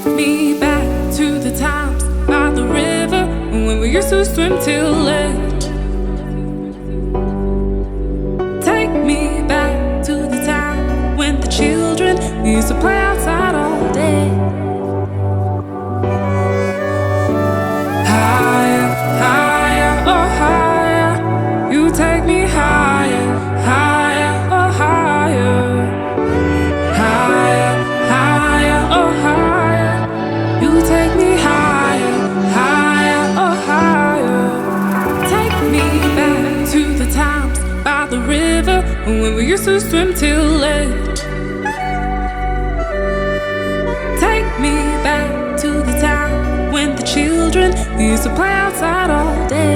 me back to the times by the river when we used to swim till late. Take me back to the time when the children used to play outside all day. Higher, higher, oh higher, you take me higher, higher, oh higher. Higher, higher, oh higher, you take me higher, higher, oh higher. Take me back to the times by the river when we used to swim till late. Take me back to the time when the children used to play outside all day.